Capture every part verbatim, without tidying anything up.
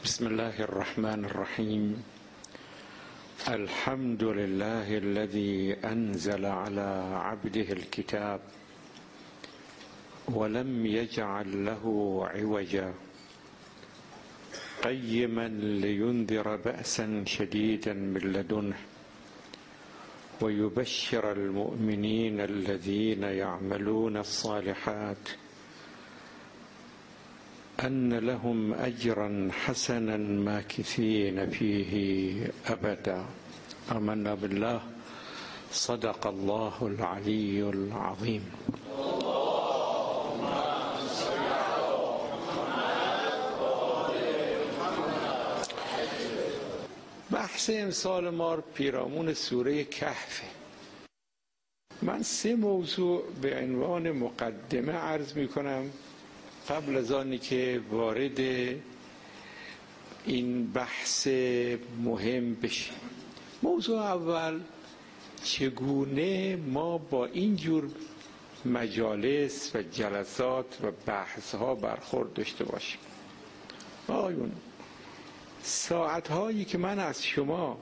بسم الله الرحمن الرحيم. الحمد لله الذي أنزل على عبده الكتاب ولم يجعل له عوجا قيما لينذر بأسا شديدا من لدنه ويبشر المؤمنين الذين يعملون الصالحات أن لهم أجرا حسنا ماكثين فيه أبدا. آمنا بالله. صدق الله العلي العظيم. بحث امسال ما پیرامون سوره کهف. من سه موضوع به عنوان مقدمه عرض می کنم قبل از آنی که وارد این بحث مهم بشیم. موضوع اول، چگونه ما با این جور مجالس و جلسات و بحث ها برخورد داشته باشیم. آیون ساعت هایی که من از شما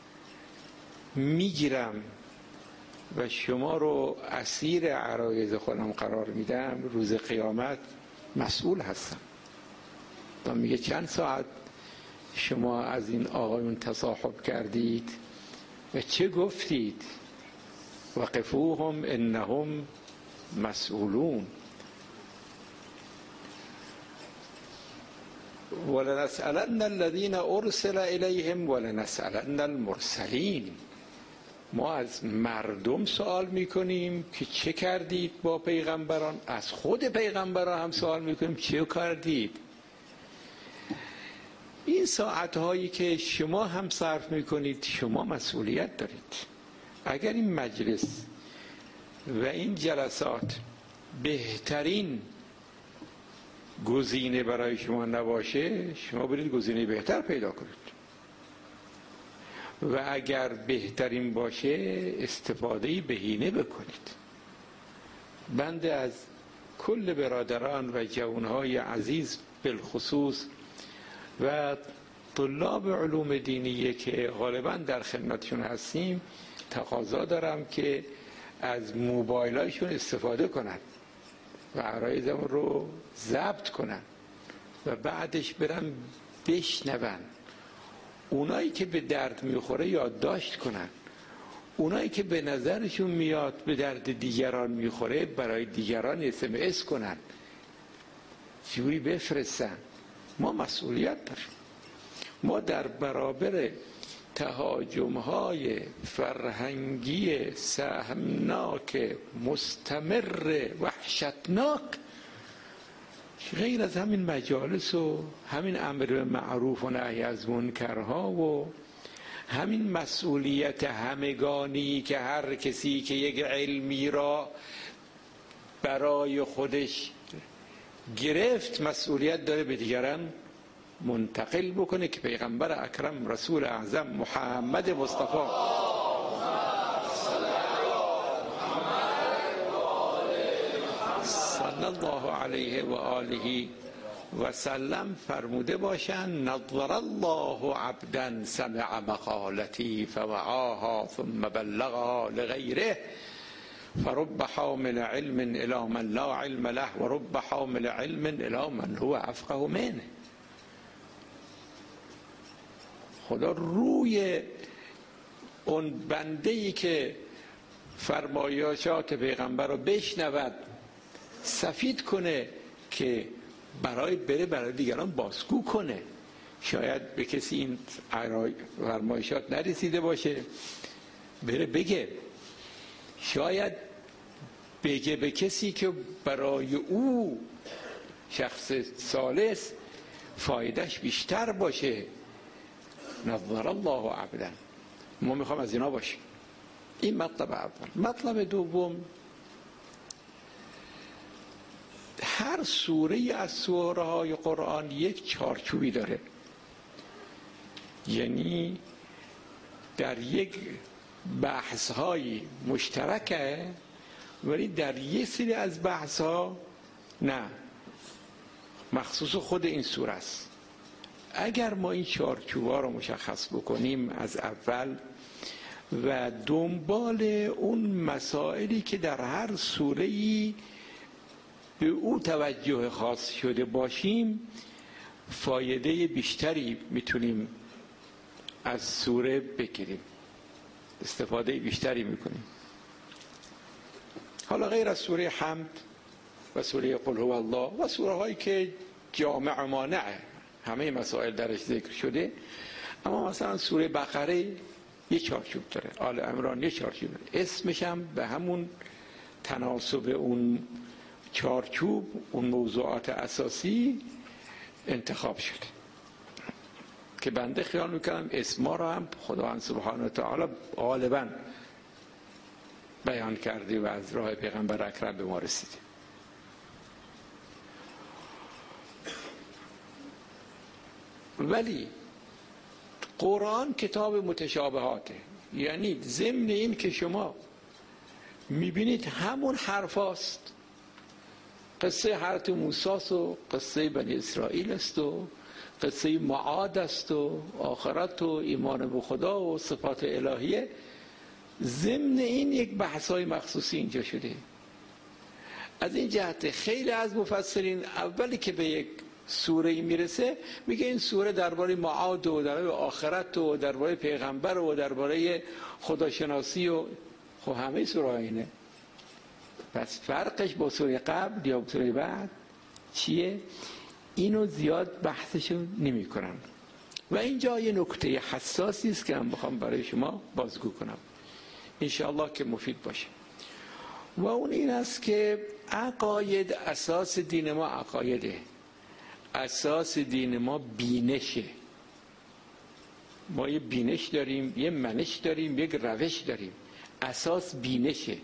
میگیرم و شما رو اسیر عرایض خودم قرار میدم، روز قیامت مسئول هستم. تا میگه چند ساعت شما از این آقایون تصاحب کردید و چه گفتید؟ وقفوهم انهم مسئولون. ولنسألن الذين ارسل الیهم ولنسألن المرسلین. ما از مردم سوال میکنیم که چه کردید با پیغمبران، از خود پیغمبران هم سوال میکنیم چه کردید. این ساعتهایی که شما هم صرف میکنید شما مسئولیت دارید. اگر این مجلس و این جلسات بهترین گزینه برای شما نباشه، شما برید گزینه بهتر پیدا کنید و اگر بهترین باشه استفاده بهینه بکنید. بنده از کل برادران و جوانهای عزیز بالخصوص و طلاب علوم دینیه که غالبا در خدمتشون هستیم تقاضا دارم که از موبایلایشون استفاده کنن و عرایزمون رو ضبط کنن و بعدش برن بشنون. اونایی که به درد میخوره یادداشت کنن، اونایی که به نظرشون میاد به درد دیگران میخوره برای دیگران اس ام اس کنن، جوری بفرستن. ما مسئولیت داریم. ما در برابر تهاجم‌های فرهنگی سهمناک مستمر وحشتناک غیر از همین مجالس و همین امر به معروف و نهی از منکرها و همین مسئولیت همگانی که هر کسی که یک علمی را برای خودش گرفت مسئولیت داره به دیگران منتقل بکنه که پیغمبر اکرم رسول اعظم محمد مصطفی صلی الله علیه و آله و سلم فرموده باشند: نظر الله عبدا سمع مقالتی فوعاها ثم بلغها لغیره فرب حامل علم الی من لا علم له و رب حامل علم الی من هو افقه منه. خدا روی اون بنده‌ای که فرمایشات پیغمبر رو بشنود سفید کنه که برای بره برای دیگران بازگو کنه. شاید به کسی این فرمایشات نرسیده باشه، بره بگه. شاید بگه به کسی که برای او شخص ثالث فایدهش بیشتر باشه. نظر الله عبدا. ما میخوام از اینا باشیم. این مطلب اول. مطلب دوم، هر سوره از سوره های قرآن یک چارچوبی داره، یعنی در یک بحث های مشترکه ولی در یک سری از بحث ها نه، مخصوص خود این سوره است. اگر ما این چارچوبا رو مشخص بکنیم از اول و دنبال اون مسائلی که در هر سوره‌ای به او توجه خاص شده باشیم، فایده بیشتری میتونیم از سوره بگیریم، استفاده بیشتری میکنیم. حالا غیر از سوره حمد و سوره قل هو الله و سوره هایی که جامع مانعه، همه مسائل درش ذکر شده، اما مثلا سوره بقره یه چارچوب داره، آل عمران یه چارچوب داره، اسمش هم به همون تناسب اون چارچوب، اون موضوعات اساسی انتخاب شده که بنده خیال میکنم اسما رو هم خداوند سبحانه و تعالی غالبا بیان کرده و از راه پیغمبر اکرم به ما رسیده. ولی قرآن کتاب متشابهاته، یعنی ضمن این که شما میبینید همون حرف هاست، قصه حضرت موسی است و قصه بنی اسرائیل است و قصه معاد است و آخرت و ایمان به خدا و صفات الهیه، ضمن این یک بحث‌های مخصوصی اینجا شده. از این جهت خیلی از مفسرین اولی که به یک سوره میرسه میگه این سوره درباره معاد و درباره آخرت و درباره پیغمبر و درباره خداشناسی و خب همه سوره اینه. پس فرقش با سوره قبل یا سوره بعد چیه؟ اینو زیاد بحثشو نمی کنن. و اینجا یه نکته حساسی است که من بخوام برای شما بازگو کنم، انشاءالله که مفید باشه. و اون این است که عقاید، اساس دین ما عقایده، اساس دین ما بینشه. ما یه بینش داریم، یه منش داریم، یک روش داریم. اساس بینشه،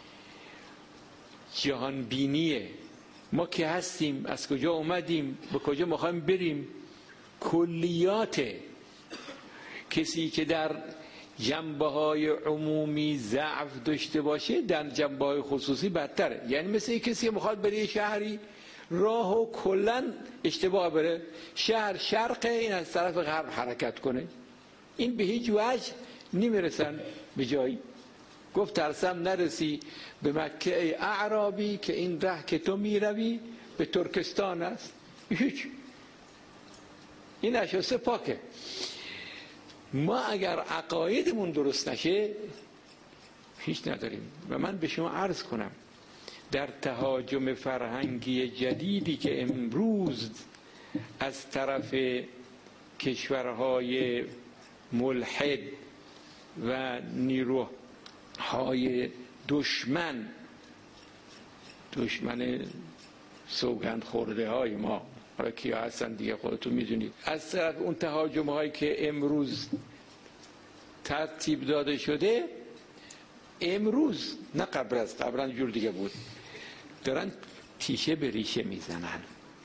جهان بینیه. ما که هستیم، از کجا اومدیم، به کجا میخوایم بریم، کلیاته. کسی که در جنبه های عمومی ضعف داشته باشه در جنبه های خصوصی بدتره. یعنی مثل کسی که میخواد بره شهری راهو کلن اشتباه بره، شهر شرقه، این از طرف غرب حرکت کنه، این به هیچ وجه نمیرسن به جایی. گفت ترسم نرسی به مکه ای اعرابی که این ره که تو میروی به ترکستان است. هیچ، این اشیاء پاکه. ما اگر عقایدمون درست نشه هیچ نداریم. و من به شما عرض کنم در تهاجم فرهنگی جدیدی که امروز از طرف کشورهای ملحد و نیروهای دشمن دشمن سوگند خورده های ما، حالا کیا هستن دیگه خودتون میدونید، از طرف اون تهاجم هایی که امروز ترتیب داده شده، امروز نه قبل از قبلا جور دیگه بود، دارن تیشه به ریشه میزنن،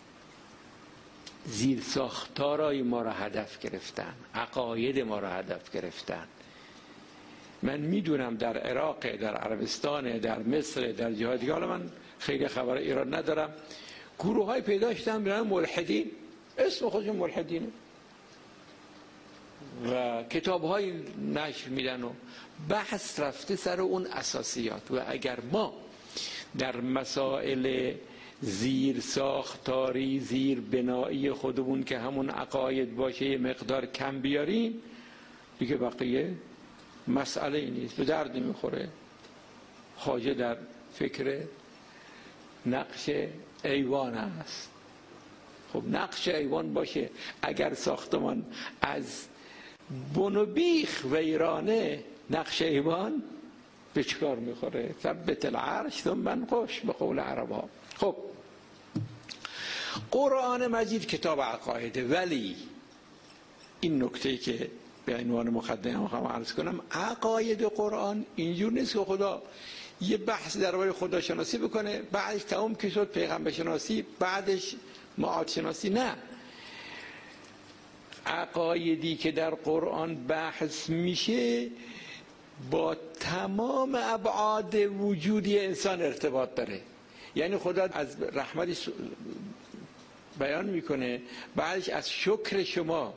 زیر ساختارای ما را هدف گرفتن، عقاید ما را هدف گرفتن. من میدونم در عراق، در عربستان، در مصر، در جاهای دیگه، حالا من خیلی خبر ایران ندارم، گروه های پیدا شدن برای ملحدین، اسم خودشون ملحدینه و کتاب های نشر میدن و بحث رفته سر اون اساسیات. و اگر ما در مسائل زیر ساختاری، زیر بنایی خودمون که همون عقاید باشه یه مقدار کم بیاریم، دیگه بقیه مسئله ای نیست، به درد نمیخوره. خواجه در فکر نقش ایوان است. خب نقش ایوان باشه، اگر ساختمان از بن و بیخ ویرانه، نقش ایوان به چکار میخوره؟ ثبت العرش ثم انقش به قول عربا. خب قرآن مجید کتاب عقایده، ولی این نکته که به عنوان مقدمه میخوام عرض کنم، عقاید قرآن اینجور نیست که خدا یه بحث درباره خدا شناسی بکنه، بعدش تمام که شد پیغمبر شناسی، بعدش معاد شناسی. نه، عقایدی که در قرآن بحث میشه با تمام ابعاد وجودی انسان ارتباط داره. یعنی خدا از رحمتش بیان میکنه، بعدش از شکر شما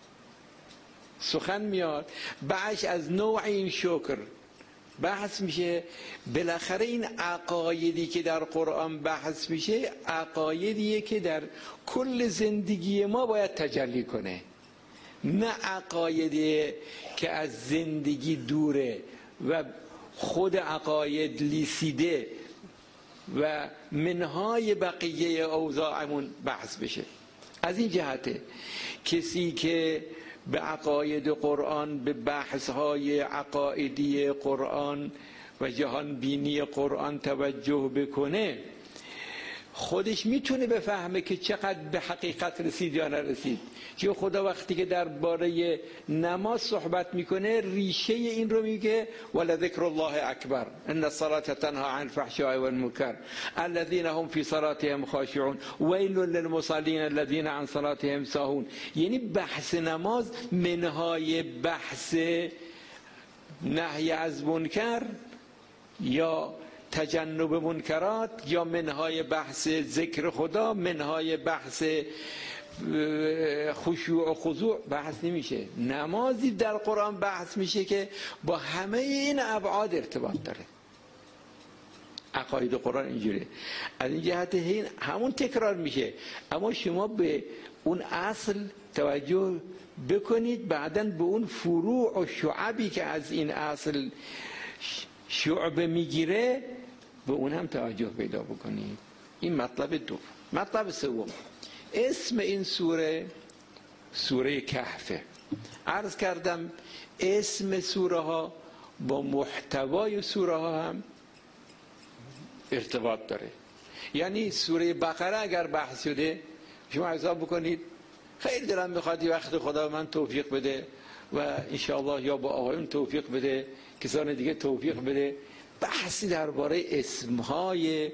سخن میاد، بعدش از نوع این شکر بحث میشه. بالاخره این عقایدی که در قرآن بحث میشه عقایدیه که در کل زندگی ما باید تجلی کنه، نه عقایدی که از زندگی دوره و خود عقاید لیسیده و منهای بقیه اوضاعمون بحث بشه. از این جهته کسی که به عقاید قرآن، به بحث‌های عقایدی قرآن و جهان بینی قرآن توجه بکنه، خودش میتونه بفهمه که چقدر به حقیقت رسید یا نرسید. چون خدا وقتی که درباره نماز صحبت میکنه ریشه این رو میگه ولذکر الله اکبر ان الصلاة تنهی عن الفحشاء والمنکر الذین هم فی صلاتهم خاشعون ویل للمصلین الذین عن صلاتهم ساهون. یعنی بحث نماز منهای بحث نهی از منکر یا تجنب منکرات یا منهای بحث ذکر خدا، منهای بحث خشوع و خضوع بحث نمیشه. نمازی در قرآن بحث میشه که با همه این ابعاد ارتباط داره. عقاید قرآن اینجوره. از این جهت این همون تکرار میشه، اما شما به اون اصل توجه بکنید، بعداً به اون فروع و شعبی که از این اصل شعبه میگیره به اون هم توجه پیدا بکنید. این مطلب دو. مطلب سوم، اسم این سوره سوره کهفه. عرض کردم اسم سوره ها با محتوای سوره ها هم ارتباط داره. یعنی سوره بقره اگر بحث شده شما حساب بکنید خیلی دلم میخواد یه وقت خدا من توفیق بده و انشاءالله یا با آقایون توفیق بده، کسان دیگه توفیق بده، بحثی درباره اسمهای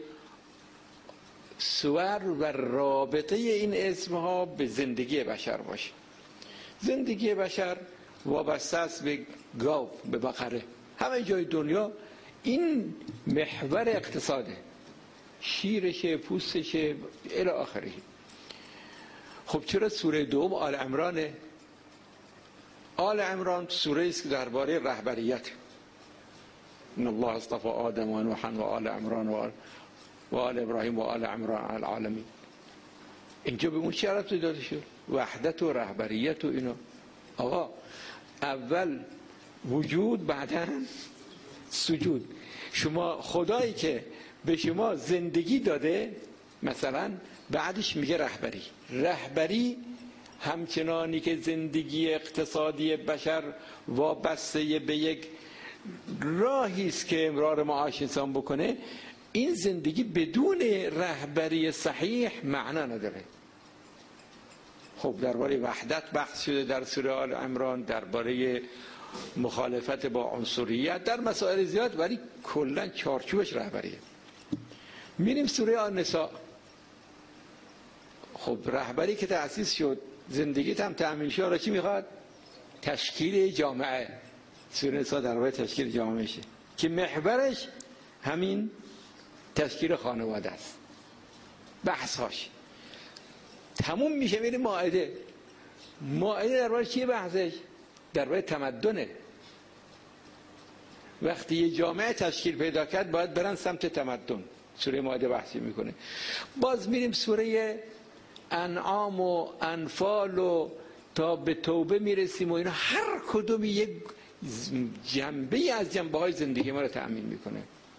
سور و رابطه این اسمها به زندگی بشر باشه. زندگی بشر وابسته است به گاو، به بقره. همه جای دنیا این محور اقتصاده، شیرشه، پوستشه الی آخره. خب چرا سوره دوم آل عمرانه؟ آل عمران سوره است که درباره رهبریت، ان الله اصطفى آدم و نوحا و آل عمران و آل, و آل ابراهیم و آل عمران علی العالمین. اینجا به اون چه ربطی داده شد؟ وحدت و رهبریت و اینا. آقا اول وجود بعدا سجود. شما خدایی که به شما زندگی داده مثلا بعدش میگه رهبری. رهبری همچنانی که زندگی اقتصادی بشر وابسته به یک راهی است که امرار معاش انسان بکنه، این زندگی بدون رهبری صحیح معنا نداره. خب درباره وحدت بحث شده در سوره آل عمران، درباره مخالفت با عنصریت، در مسائل زیاد، ولی کلا چارچوبش رهبریه. میریم سوره النساء. خب رهبری که تأسیس شد، زندگیت هم تأمین شد، چی میخواد؟ تشکیل جامعه. سوره النساء درباره تشکیل جامعه میشه که محورش همین تشکیل خانواده است. بحثاش تموم میشه. میریم مائده. مائده درباره چیه بحثش؟ درباره تمدنه. وقتی یه جامعه تشکیل پیدا کرد باید برن سمت تمدن. سوره مائده بحثی میکنه. باز میریم سوره انعام و انفال و تا به توبه میرسیم و اینا، هر کدومی یک جنبه از جنبه های زندگی ما رو تأمین میکنه.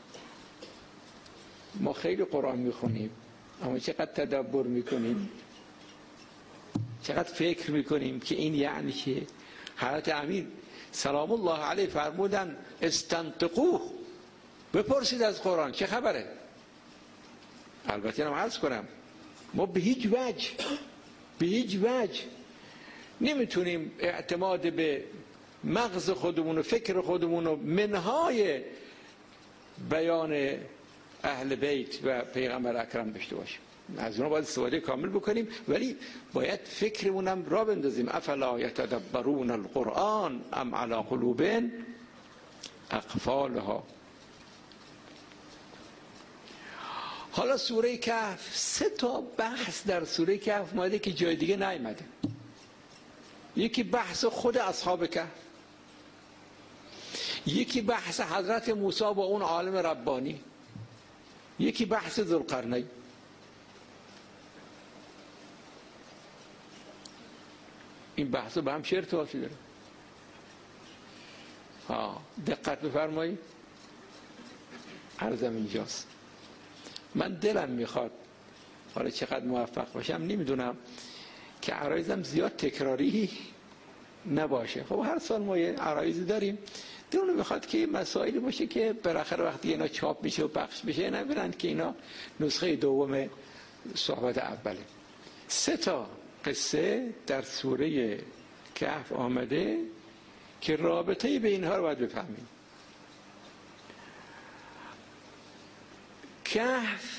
ما خیلی قرآن میخونیم اما چقدر تدبر میکنیم، چقدر فکر میکنیم که این یعنی چه؟ حضرت امیر سلام الله علیه فرمودن استنطقوه، بپرسید از قرآن چه خبره. البته هم عرض کنم ما به هیچ وجه به هیچ وجه نمیتونیم اعتماد به مغز خودمون و فکر خودمون و منهای بیان اهل بیت و پیغمبر اکرم داشته باشیم. از اونها باید استفاده کامل بکنیم، ولی باید فکرمونم را بندازیم. افلا یتدبرون القرآن ام علی قلوب اقفالها. حالا سوره کهف سه تا بحث در سوره کهف اومده که جای دیگه نیامده. یکی بحث خود اصحاب کهف، یکی بحث حضرت موسی با اون عالم ربانی، یکی بحث ذوالقرنین. این بحث با هم چه ارتباطی داره؟ ها دقت بفرمایید. عرضم اینجاست. من دلم میخواد حالا چقدر موفق باشم نمیدونم که عرایزم زیاد تکراری نباشه. خب هر سال ما یه عرایزی داریم، دلم میخواد که مسائلی باشه که بالاخره وقتی اینا چاپ میشه و پخش بشه نبینن که اینا نسخه دوم صحبت اوله. سه تا قصه در سوره کهف آمده که رابطه به اینها رو باید بفهمیم. کهف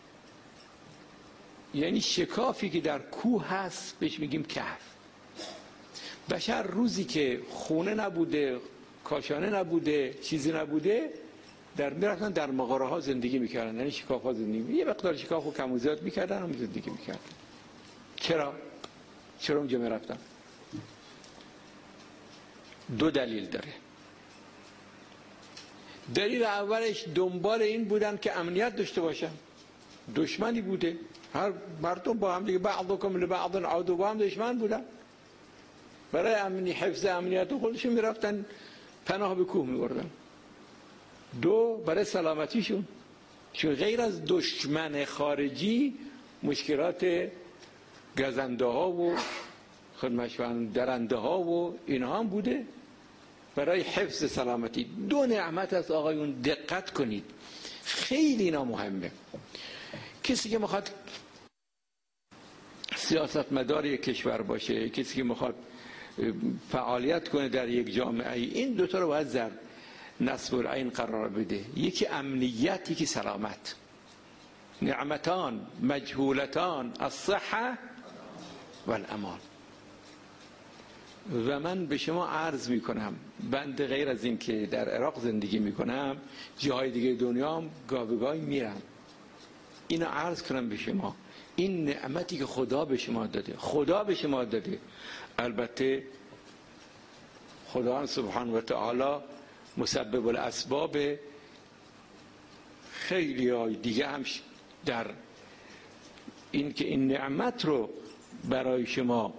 یعنی شکافی که در کوه هست بهش میگیم کهف. بشر روزی که خونه نبوده، کاشانه نبوده، چیزی نبوده، در میرفتن در مغاره ها زندگی میکردن، یعنی شکاف ها زندگی میکردن. یه مقدار شکاف و کم و زیاد میکردن هم زندگی میکردن. چرا؟ چرا اونجا میرفتن؟ دو دلیل داره. دلیل اولش دنبال این بودن که امنیت داشته باشن. دشمنی بوده، هر مردم با هم دیگه بعضکم لبعض عدو، با هم دشمن بودن. برای امنی حفظ امنیت خودشون میرفتن پناه به کوه میبردن. دو برای سلامتیشون، چون غیر از دشمن خارجی مشکلات گزنده ها و خدمتشون درنده ها و اینها هم بوده. برای حفظ سلامتی دو نعمت از آقایون دقت کنید، خیلی اینا مهمه. کسی که میخواد سیاست مدار یک کشور باشه، کسی که میخواد فعالیت کنه در یک جامعه، این دوتا رو باید در نصب العین قرار بده. یکی امنیت، یکی سلامت. نعمتان مجهولتان الصحه والامان. و من به شما عرض میکنم، بنده غیر از این که در عراق زندگی میکنم، جاهای دیگه دنیا هم گاهی میرم. اینو عرض کنم به شما، این نعمتی که خدا به شما داده، خدا به شما داده. البته خدا سبحانه و تعالی مسبب الاسباب، خیلی های دیگه هم در این که این نعمت رو برای شما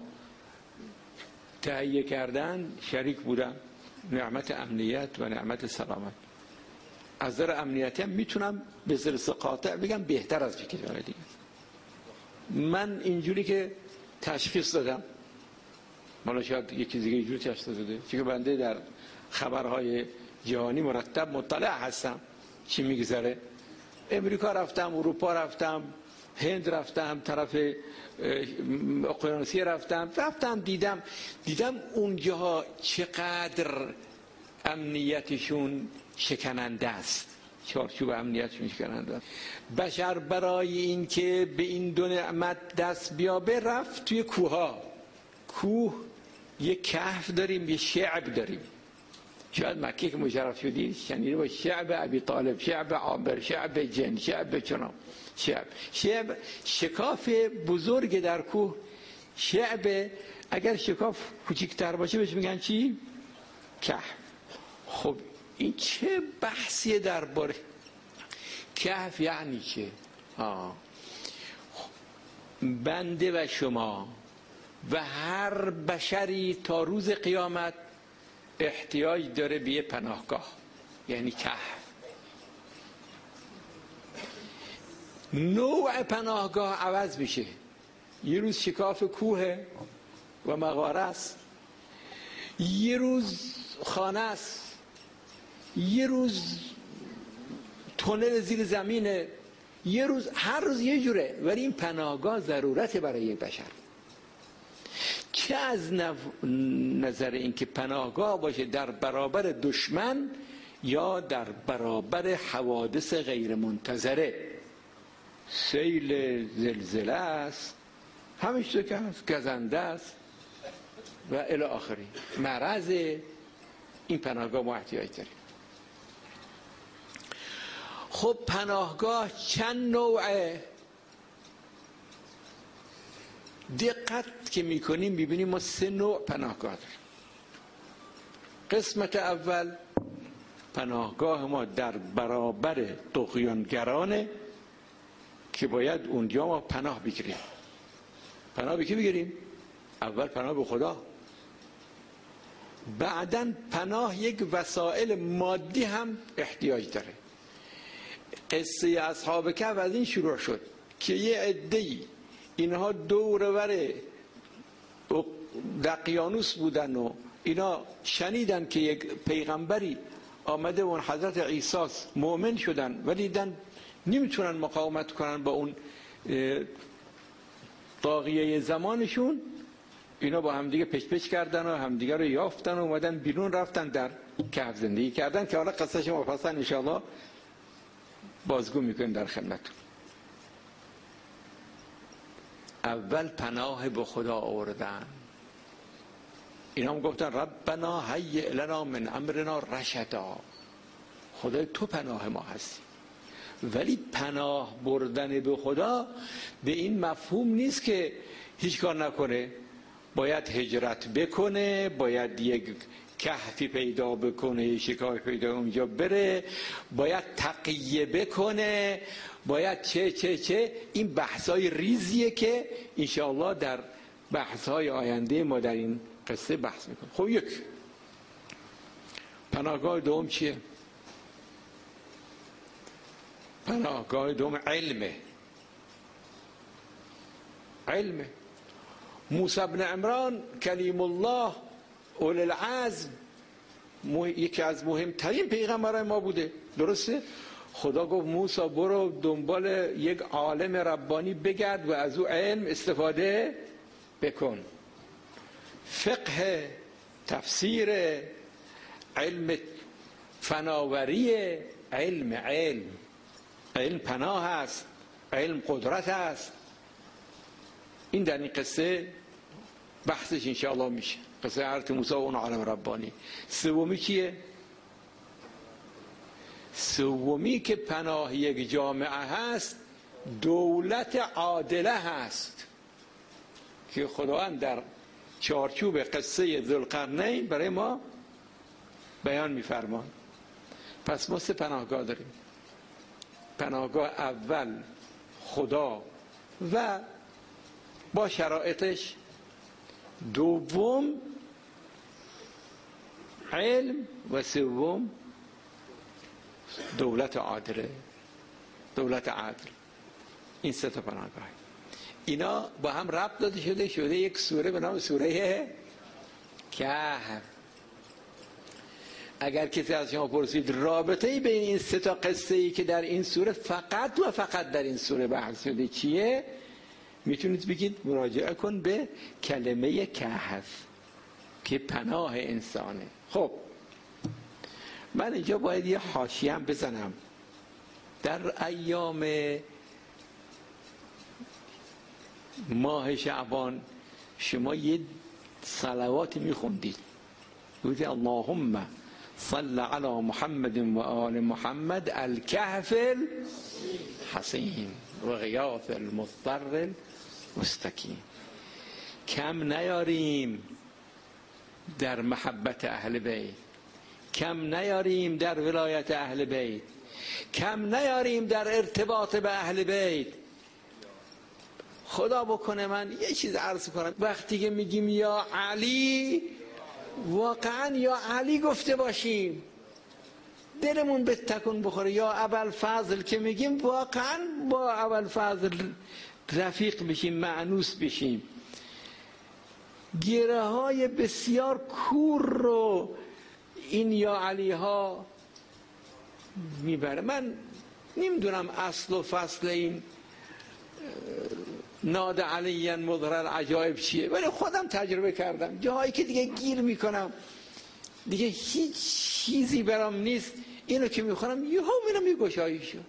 تهیه کردن شریک بودن. نعمت امنیت و نعمت سلامت. از نظر امنیتی هم میتونم به ذرس قاطع بگم بهتر از کشور دیگه. من اینجوری که تشخیص دادم، حالا شاید یکی دیگه اینجوری تشخیص داده، چون بنده در خبرهای جهانی مرتب مطلع هستم چی میگذره. امریکا رفتم، اروپا رفتم، هند رفتم، طرف اقیانوسی رفتم رفتم دیدم دیدم اونجاها چقدر امنیتشون شکننده است، چارچوب امنیتشون شکننده است. بشر برای این که به این دو نعمت دست بیابه رفت توی کوها. کوه یه کهف داریم، یه شعب داریم. شاید مکه که مشرف شدی شنیده با شعب ابی طالب، شعب عامر، شعب جن، شعب چنان. شعب شعب شکاف بزرگ در کوه. شعب اگر شکاف کوچکتر باشه بهش میگن چی؟ کهف. خب این چه بحثیه درباره کهف؟ یعنی چه؟ آه. بنده و شما و هر بشری تا روز قیامت احتیاج داره به یه پناهگاه، یعنی کهف. نوع پناهگاه عوض میشه. یه روز شکاف کوه و مغاره است، یه روز خانه است، یه روز تونل زیر زمینه، یه روز هر روز یه جوره. ولی این پناهگاه ضرورت برای یک بشر. چه از نظر این که پناهگاه باشه در برابر دشمن یا در برابر حوادث غیر منتظره. سیل، زلزله است، همیشه که هست، گزنده است و الی آخری، مرض. این پناهگاه ما احتیاج داریم. خب پناهگاه چند نوعه؟ دقت که میکنیم میبینیم ما سه نوع پناهگاه داریم. قسمت اول پناهگاه ما در برابر طغیانگرانه که باید اونجا ما پناه بگیریم. پناه به کی بگیریم؟ اول پناه به خدا، بعدن پناه یک وسایل مادی هم احتیاج داره. قصه اصحاب کهف از این شروع شد که یه عده‌ای اینها دور و بر دقیانوس بودن و اینا شنیدن که یک پیغمبری آمده و اون حضرت عیسی مؤمن شدن، ولی دیدن نمیتونن مقاومت کنن با اون طاغیه زمانشون. اینا با همدیگه پچ پچ کردن و همدیگه رو یافتن و اومدن بیرون، رفتن در کهف زندگی کردن که حالا قصهش مفصل ان شاءالله بازگو میکنیم در خدمتتون. اول پناه به خدا آوردن. اینا هم گفتن ربنا هیئ لنا من امرنا رشدا، خدای تو پناه ما هستی. ولی پناه بردن به خدا به این مفهوم نیست که هیچ کار نکنه، باید هجرت بکنه، باید یک کهفی پیدا بکنه، شکاف پیدا اونجا بره، باید تقیه بکنه، باید چه چه چه. این بحثای ریزیه که انشاءالله در بحثای آینده ما در این قصه بحث میکنه. خب یک پناهگاه دوم چیه؟ پناهگاه دوم علمه. علمه. موسی بن عمران کلیم الله اول العزم یکی از مهمترین پیغمبران ما بوده، درسته؟ خدا گفت موسی برو دنبال یک عالم ربانی بگرد و از او علم استفاده بکن. فقه، تفسیر، علم فناوری، علم علم علم پناه است، علم قدرت است. این در این قصه بحثش انشاءالله میشه، قصه حضرت موسی و اون عالم ربانی. سومی کیه؟ سومی که پناه یک جامعه هست دولت عادله هست که خداوند در چارچوب قصه ذوالقرنین برای ما بیان میفرمان. پس ما سه پناهگاه داریم. پناهگاه اول خدا و با شرایطش، دوم علم و سوم دولت عادله، دولت عدل. این سه تا پناهگاه اینا با هم ربط داده شده شده یک سوره به نام سوره کهف. اگر کسی از شما پرسید رابطه بین این سه تا قصه ای که در این سوره فقط و فقط در این سوره بحث شده چیه، میتونید بگید مراجعه کن به کلمه کهف که پناه انسانه. خب من اینجا باید یه حاشیه هم بزنم. در ایام ماه شعبان شما یه صلواتی میخوندید، گفتید اللهم صل علی محمد و آل محمد الکهف الحصین و غیاث المضطر المستکین. کم نیاریم در محبت اهل بیت، کم نیاریم در ولایت اهل بیت، کم نیاریم در ارتباط به اهل بیت. خدا بکنه من یه چیز عرض کنم، وقتی که میگیم یا علی، واقعا یا علی گفته باشیم، دلمون به تکون بخوره. یا ابوالفضل که میگیم واقعا با ابوالفضل رفیق بشیم، معنوس بشیم. گره های بسیار کور رو این یا علی ها میبره. من نمیدونم اصل و فصل این ناد علیاً مظهر عجایب چیه، ولی خودم تجربه کردم جاهایی که دیگه گیر میکنم، دیگه هیچ چیزی برام نیست، اینو که میخونم یه ها میرم یه گشایی شد.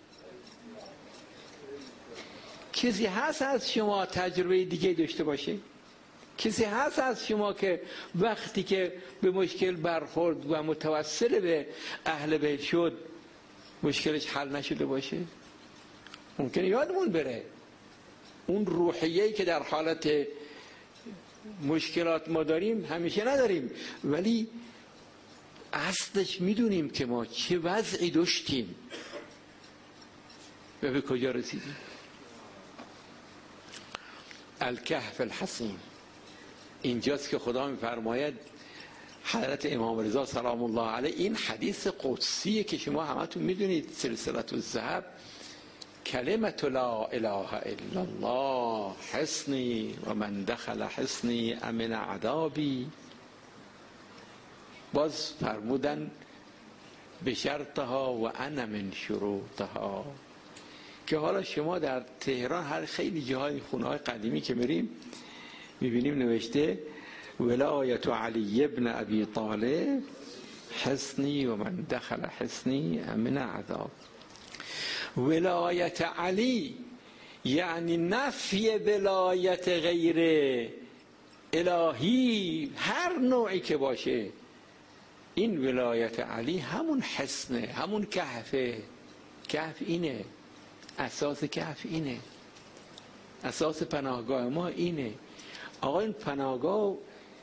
کسی هست از شما تجربه دیگه داشته باشه؟ کسی هست از شما که وقتی که به مشکل برخورد و متوسل به اهل بیت شد مشکلش حل نشده باشه؟ ممکنه یادمون بره اون روحیه‌ای که در حالت مشکلات ما داریم همیشه نداریم، ولی اصلش میدونیم که ما چه وضعی داشتیم و به کجا رسیدیم. الکهف الحصین، اینجاست که خدا میفرماید، حضرت امام رضا سلام الله علیه، این حدیث قدسیه که شما همتون میدونید، سلسله الذهب، کلمت لا اله الا الله حصنی و من دخل حصنی امن عذابی. باز فرمودن به شرطها و انا من شروطها، که حالا شما در تهران هر خیلی جاهای خونه های قدیمی که میریم میبینیم نوشته ولایت علی ابن ابی طالب حصنی و من دخل حصنی امن عذاب. ولایت علی یعنی نفی ولایت غیر الهی هر نوعی که باشه. این ولایت علی همون حصنه، همون کهفه. کهف اینه، اساس کهف اینه، اساس پناهگاه ما اینه. آقا این پناهگاه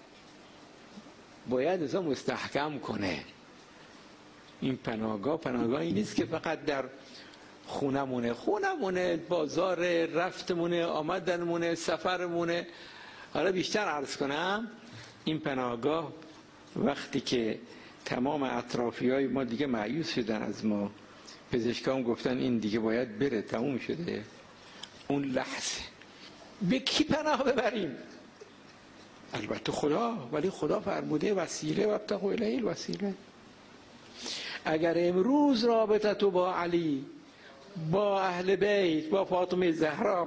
باید ازا مستحکم کنه. این پناهگاه پناهگاهی نیست که فقط در خونمونه خونمونه بازار رفتمونه آمدنمونه سفرمونه. حالا بیشتر عرض کنم، این پناهگاه وقتی که تمام اطرافی های ما دیگه مایوس شدن از ما، پزشکان گفتن این دیگه باید بره، تموم شده، اون لحظه به کی پناه ببریم؟ البته خدا، ولی خدا فرموده وسیله و ابتغوا الیه الوسیله. اگر امروز رابطه تو با علی، با اهل بیت، با فاطمه زهرا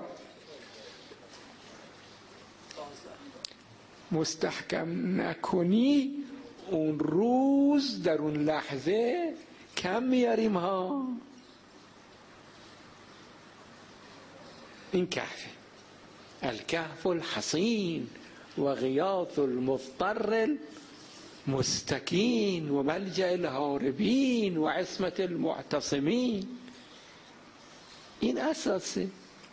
مستحکم نکنی، اون روز در اون لحظه کم میاریم ها. این کهف، الکهف الحصین و غیاث المضطر المستکین و ملجأ الهاربین و عصمت المعتصمین. این اساسه.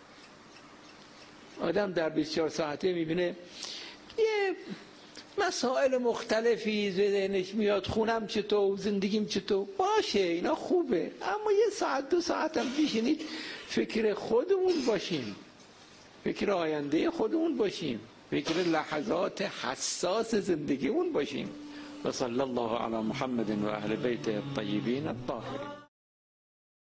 آدم در بیست و چهار ساعته میبینه یه مسائل مختلفی ذهنش میاد، خونم چطور، زندگیم چطور، باشه اینا خوبه، اما یه ساعت دو ساعت هم بشینید فکر خودمون باشیم، فکر آینده خودمون باشیم، فکر لحظات حساس زندگیمون باشیم. و صلی الله علی محمد و اهل بیت الطیبین الطاهرین.